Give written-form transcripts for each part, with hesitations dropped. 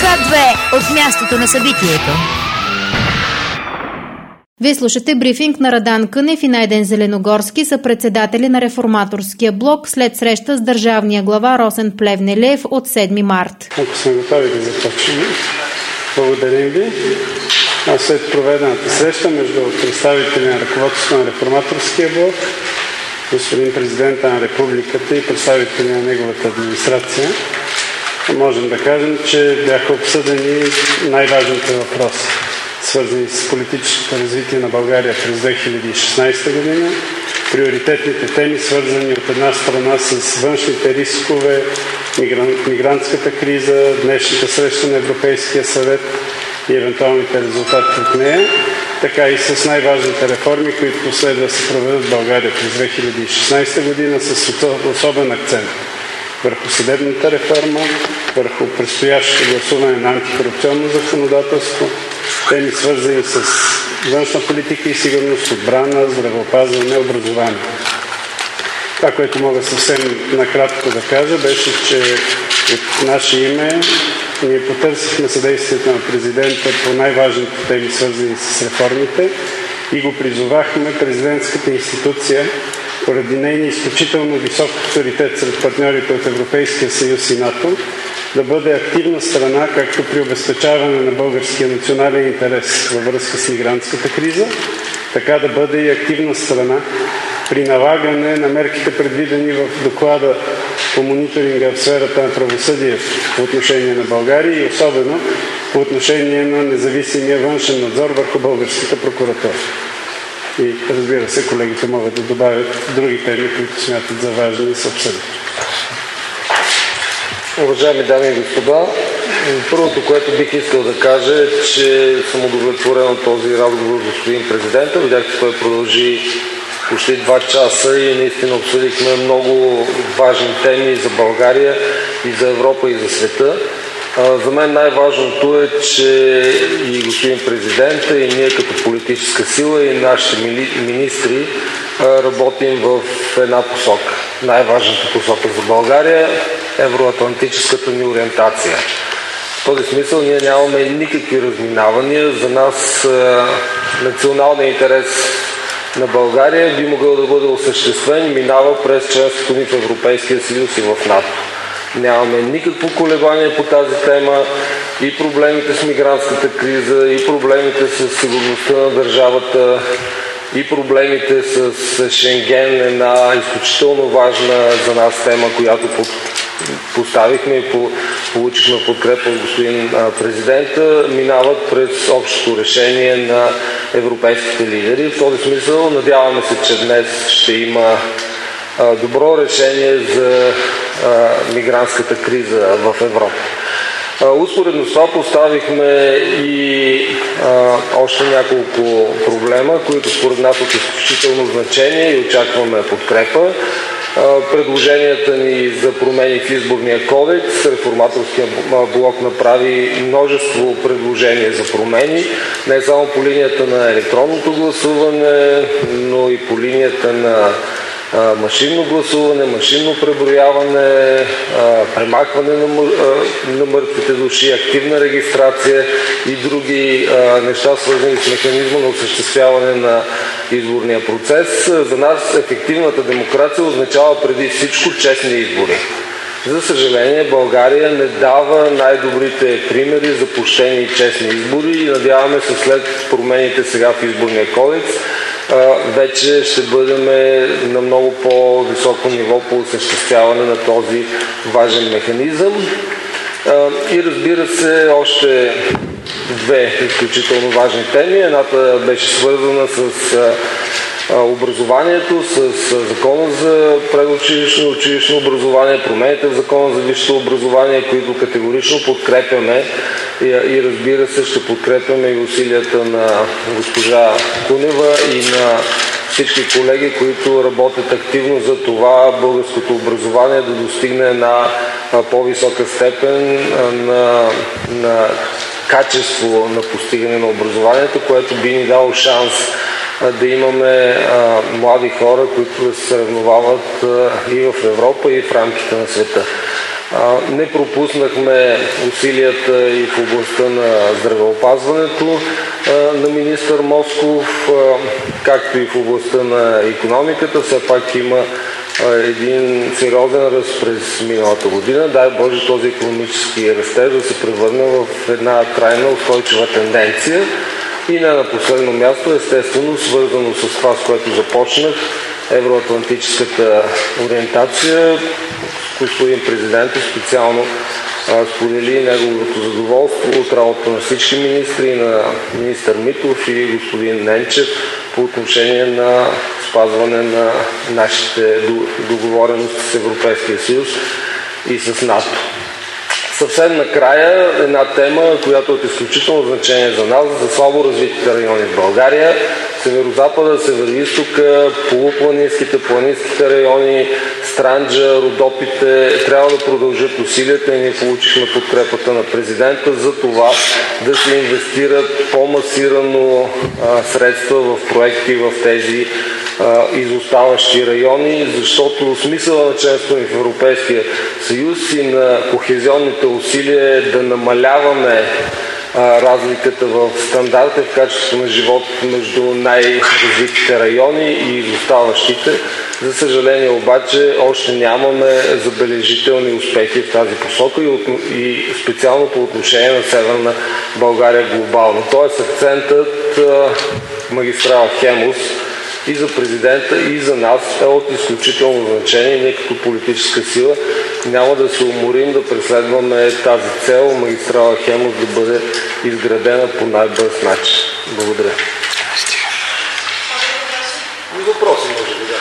2 от мястото на събитието. Вие слушате брифинг на Радан Кънев и Найден Зеленогорски, са председатели на Реформаторския блок след среща с държавния глава Росен Плевнелиев от 7 март. Ако сме готови да започнем, благодарим ви. След проведената среща между представители на ръководството на Реформаторския блок, господин президента на републиката и представители на неговата администрация, можем да кажем, че бяха обсъдени най-важните въпроси, свързани с политическото развитие на България през 2016 година, приоритетните теми, свързани от една страна с външните рискове, мигрантската криза, днешната среща на Европейския съвет и евентуалните резултати от нея, така и с най-важните реформи, които следва да се проведат в България през 2016 година с особен акцент върху съдебната реформа, върху предстоящото гласуване на антикорупционно законодателство, теми свързани с външна политика и сигурност, отбрана, здравеопазване, образование. Това, което мога съвсем накратко да кажа, беше, че от наше име ние потърсихме съдействието на президента по най-важните теми, свързани с реформите, и го призовахме президентската институция, поради нейния изключително висок авторитет сред партньорите от Европейския съюз и НАТО, да бъде активна страна както при обезпечаване на българския национален интерес във връзка с мигрантската криза, така да бъде и активна страна при налагане на мерките, предвидени в доклада по мониторинга в сферата на правосъдието по отношение на България и особено по отношение на независимия външен надзор върху българската прокуратура. И разбира се, колегите могат да добавят други теми, които смятат за важни и са обсъдени. Уважаеми дами и господа, първото, което бих искал да кажа е, че съм удовлетворен от този разговор с господин президента. Видях, че той продължи почти 2 часа и наистина обсъдихме много важни теми за България и за Европа и за света. За мен най-важното е, че и господин президента, и ние като политическа сила, и нашите министри работим в една посока. Най-важната посока за България е евроатлантическата ни ориентация. В този смисъл ние нямаме никакви разминавания. За нас националният интерес на България би могъл да бъде осъществен и минава през членството ни в Европейския съюз и в НАТО. Нямаме никакво колебание по тази тема. И проблемите с мигрантската криза, и проблемите с сигурността на държавата, и проблемите с Шенген, една изключително важна за нас тема, която поставихме и получихме подкрепа от господин президента, минават през общото решение на европейските лидери. В този смисъл надяваме се, че днес ще има добро решение за мигрантската криза в Европа. Успоредно с това поставихме и още няколко проблема, които според нас от изключително значение и очакваме подкрепа. Предложенията ни за промени в изборния кодекс. Реформаторския блок направи множество предложения за промени, не само по линията на електронното гласуване, но и по линията на машинно гласуване, машинно преброяване, премахване на мъртвите души, активна регистрация и други неща, свързани с механизма на осъществяване на изборния процес. За нас ефективната демокрация означава преди всичко честни избори. За съжаление, България не дава най-добрите примери за почтени и честни избори и надяваме се след промените сега в изборния кодекс вече ще бъдем на много по-високо ниво по осъществяване на този важен механизъм. И разбира се, още 2 изключително важни теми. Едната беше свързана с образованието, с закона за предучилищно и училищно образование, промените в закона за висшето образование, които категорично подкрепяме и разбира се ще подкрепяме и усилията на госпожа Кунева и на всички колеги, които работят активно за това българското образование да достигне една по-висока степен на качество на постигане на образованието, което би ни дало шанс да имаме млади хора, които да се съревновават и в Европа, и в рамките на света. Не пропуснахме усилията и в областта на здравеопазването на министър Москов, както и в областта на икономиката. Все пак има един сериозен ръст през миналата година. Дай Боже този икономически растеж да се превърне в една трайна устойчива тенденция. И не на последно място, естествено, свързано с това, с което започнах, евроатлантическата ориентация. Господин президентът специално сподели неговото задоволство от работа на всички министри, на министър Митов и господин Ненчев по отношение на спазване на нашите договорености с Европейския съюз и с НАТО. Съвсем накрая една тема, която е от изключително значение за нас, за слабо развитите райони в България. Северозапада, североизтока, полупланинските, планинските райони, Странджа, Родопите трябва да продължат усилията и ние получихме подкрепата на президента за това да се инвестират по-масирано средства в проекти в тези изоставащи райони, защото смисъла на членството ни в Европейския съюз и на кохезионните усилия е да намаляваме разликата в стандарта, в качеството на живот между най-развитите райони и изоставащите. За съжаление обаче още нямаме забележителни успехи в тази посока и специално по отношение на Северна България глобално. Тоест акцентът магистрала Хемус и за президента, и за нас е от изключително значение. Ние като политическа сила няма да се уморим да преследваме тази цел, магистрала Хемус да бъде изградена по най-бърз начин. Благодаря. Въпроси може би, да.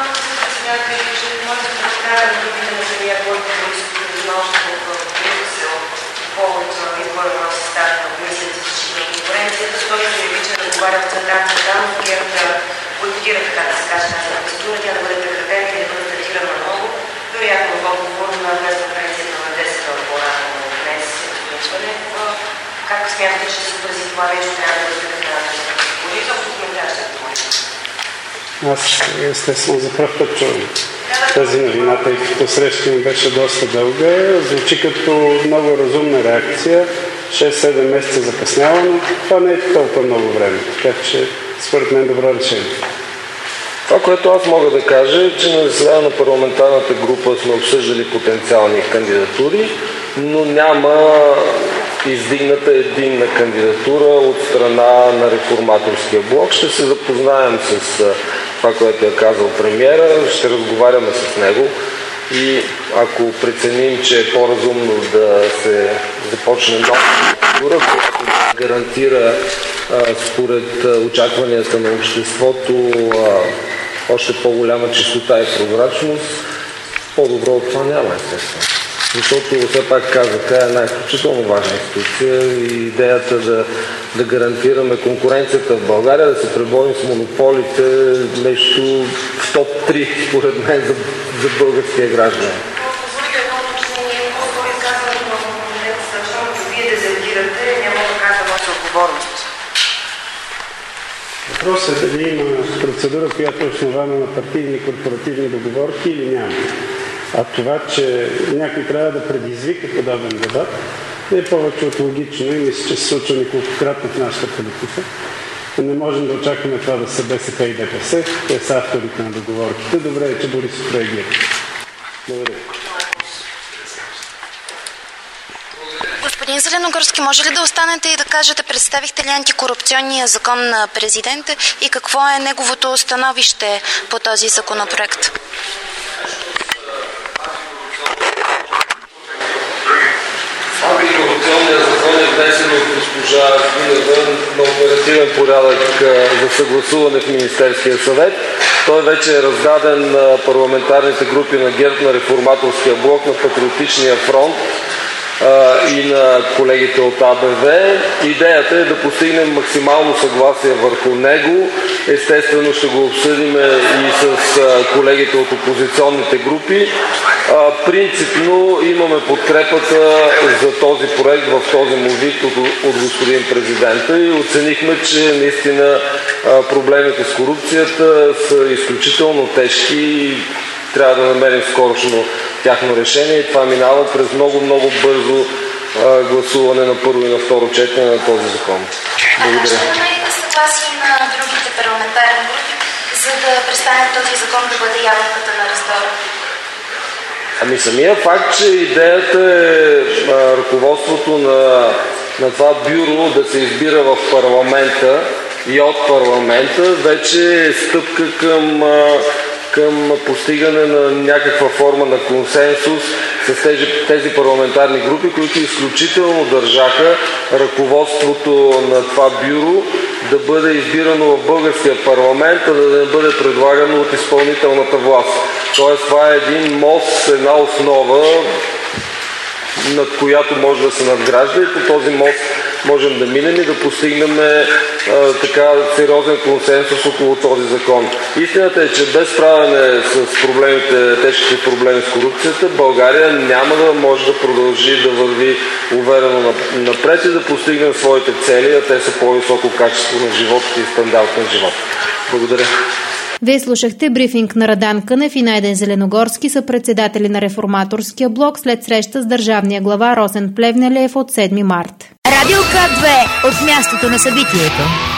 бойкотира, така да се каже, тази процедура, тя да бъде прекратена и да бъде третирана много, вероятно в отговор на пресконференцията на 10 по-рано днес включване. Как смятате, че се отрази това нещо, трябва да бъде на процедура и точно коментар ще говорим? Аз естествено за пръв път чувам тази новина, тъй като среща ми беше доста дълга. Звучи като много разумна реакция. 6-7 месеца закъснявано. Това не е толкова много време, така че според мен добро решение. Това, което аз мога да кажа е, че на заседание на парламентарната група сме обсъждали потенциални кандидатури, но няма издигната единна кандидатура от страна на Реформаторския блок. Ще се запознаем с това, което е казал премиера, ще разговаряме с него и ако преценим, че е по-разумно да се започне нова кандидатура, която гарантира според очакванията на обществото още по-голяма чистота и прозрачност, по-добро от това няма, естествено. Защото все пак казах, тя е една изключително важна институция и идеята да гарантираме конкуренцията в България, да се преборим с монополите, нещо в топ 3, според мен, за българския граждан. Позволите едно уточнение, по-скоро изказването в момента защото вие дезертирате, няма да кажа ваша отговорност. Въпросът е дали има процедура, която е основана на партийни корпоративни договорки или няма. А това, че някой трябва да предизвика подобен дебат, е повече от логично и мисля, че се случва неколкократно в нашата политика. Не можем да очакваме това да са БСП и ДПС, те са авторите на договорките. Добре е, че Борисов реагира. Благодаря. Господин Зеленогорски, може ли да останете и да кажете, представихте ли антикорупционния закон на президента и какво е неговото становище по този законопроект? Антикорупционният закон е внесен от госпожа Гунева на оперативен порядък за съгласуване в Министерския съвет. Той вече е раздаден на парламентарните групи на ГЕРБ, на Реформаторския блок, на Патриотичния фронт и на колегите от АБВ. Идеята е да постигнем максимално съгласие върху него. Естествено ще го обсъдим и с колегите от опозиционните групи. Принципно имаме подкрепата за този проект в този му вид от господин президента и оценихме, че наистина проблемите с корупцията са изключително тежки и трябва да намерим скорошно тяхно решение и това минава през много бързо гласуване на първо и на второ четене на този закон. Благодаря. Ще намерите съгласие на другите парламентарни групи, за да престане този закон да бъде ябълката на раздора? Ами самия факт, че идеята е ръководството на това бюро да се избира в парламента и от парламента, вече е стъпка към постигане на някаква форма на консенсус с тези парламентарни групи, които изключително държаха ръководството на това бюро да бъде избирано в българския парламент, а да не бъде предлагано от изпълнителната власт. Тоест това е един мост, една основа, над която може да се надгражда и по този мост можем да минем и да постигнем така сериозен консенсус около този закон. Истината е, че без справяне с проблемите, тежките проблеми с корупцията, България няма да може да продължи да върви уверено напред и да постигнем своите цели, а те са по-високо качество на живот и стандарт на живот. Благодаря. Вие слушахте брифинг на Радан Кънев и Найден Зеленогорски, съпредседатели на Реформаторския блок, след среща с държавния глава Росен Плевнелиев от 7 март. Радио К2 от мястото на събитието.